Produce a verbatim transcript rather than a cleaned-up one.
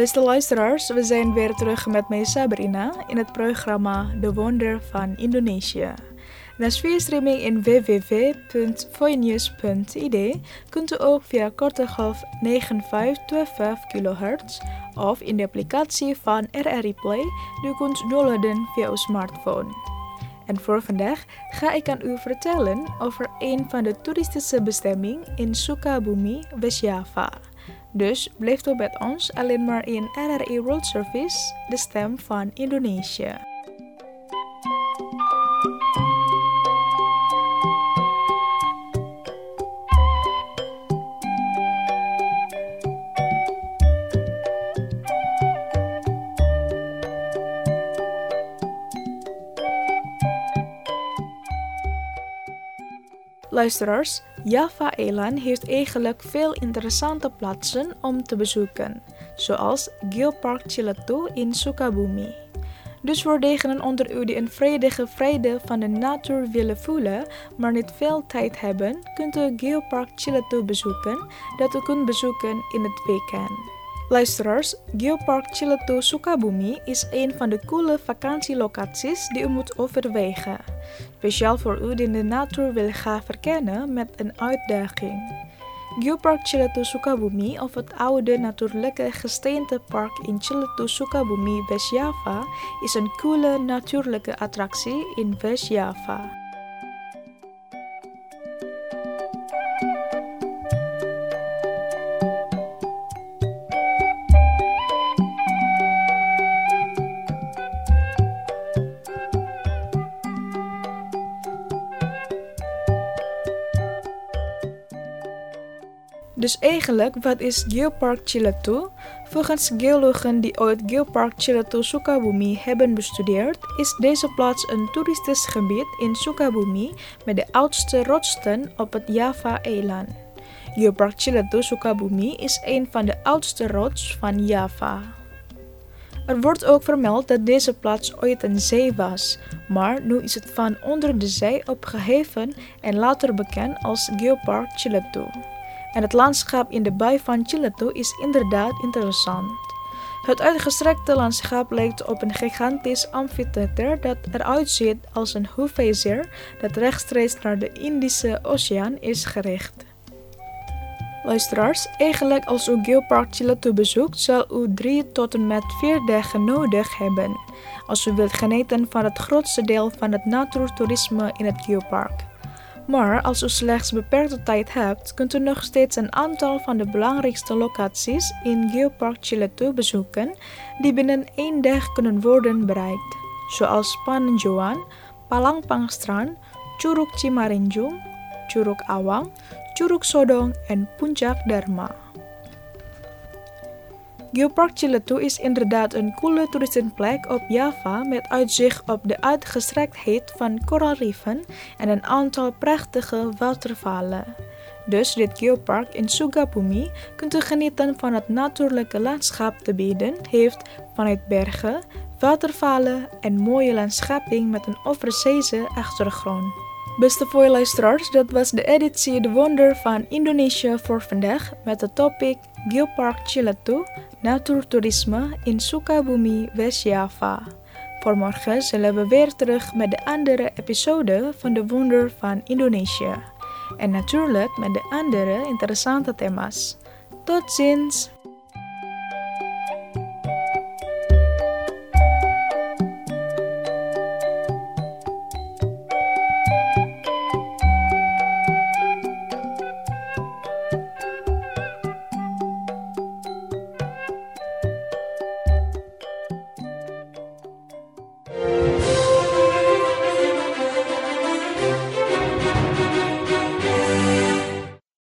Beste luisteraars, we zijn weer terug met mij Sabrina in het programma De Wonder van Indonesië. Naast via streaming in w w w punt voinews punt i d kunt u ook via korte golf negen vijf twee vijf kilohertz of in de applicatie van R R I Play die u kunt downloaden via uw smartphone. En voor vandaag ga ik aan u vertellen over een van de toeristische bestemmingen in Sukabumi, West-Java. Dus blijft u met ons alleen maar in R R I World Service, de stem van Indonesië. Luisteraars, Java-eiland heeft eigenlijk veel interessante plaatsen om te bezoeken, zoals Geopark Ciletu in Sukabumi. Dus voor degenen onder u die een vredige vrede van de natuur willen voelen, maar niet veel tijd hebben, kunt u Geopark Ciletu bezoeken, dat u kunt bezoeken in het weekend. Luisteraars, Geopark Ciletu Sukabumi is een van de coole vakantielocaties die u moet overwegen. Speciaal voor u die de natuur wil gaan verkennen met een uitdaging. Geopark Ciletu Sukabumi, of het oude natuurlijke gesteentepark in Ciletu Sukabumi, West-Java, is een coole natuurlijke attractie in West-Java. Dus eigenlijk, wat is Geopark Ciletu? Volgens geologen die ooit Geopark Ciletu Sukabumi hebben bestudeerd, is deze plaats een toeristisch gebied in Sukabumi met de oudste rotsen op het Java-eiland. Geopark Ciletu Sukabumi is een van de oudste rots van Java. Er wordt ook vermeld dat deze plaats ooit een zee was, maar nu is het van onder de zee opgeheven en later bekend als Geopark Ciletu. En het landschap in de baai van Ciletu is inderdaad interessant. Het uitgestrekte landschap lijkt op een gigantisch amfitheater dat eruit ziet als een hoefijzer dat rechtstreeks naar de Indische Oceaan is gericht. Luisteraars, eigenlijk als u Geopark Ciletu bezoekt, zal u drie tot en met vier dagen nodig hebben, als u wilt genieten van het grootste deel van het natuurtoerisme in het geopark. Maar als u slechts beperkte tijd hebt, kunt u nog steeds een aantal van de belangrijkste locaties in Geopark Ciletu bezoeken die binnen één dag kunnen worden bereikt, zoals Panenjoan, Palangpangstrand, Curug Cimarinjung, Curug Awang, Curug Sodong en Puncak Dharma. Geopark Ciletu is inderdaad een coole toeristenplek op Java met uitzicht op de uitgestrektheid van koraalriffen en een aantal prachtige watervallen. Dus dit geopark in Sukabumi kunt u genieten van het natuurlijke landschap te bieden heeft vanuit bergen, watervallen en mooie landschaping met een overzeese achtergrond. Beste luisteraars, dat was de editie De Wonder van Indonesië voor vandaag met het topic Geopark Ciletu, natuurtoerisme in Sukabumi, West-Java. Voor morgen zullen we weer terug met de andere episode van De Wonder van Indonesië. En natuurlijk met de andere interessante thema's. Tot ziens!